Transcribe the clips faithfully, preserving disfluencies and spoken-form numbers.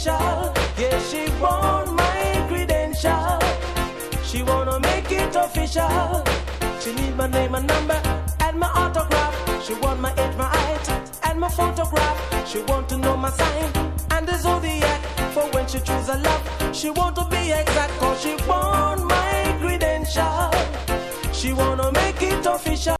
official. Yeah, she want my credential. She wanna make it official. She need my name and number and my autograph. She want my age, my height and my photograph. She want to know my sign and the zodiac for when she choose a love. She want to be exact cause she want my credential. She wanna make it official.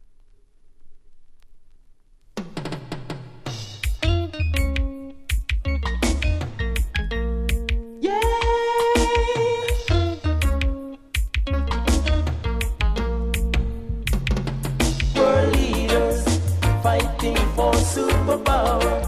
Fighting for superpower.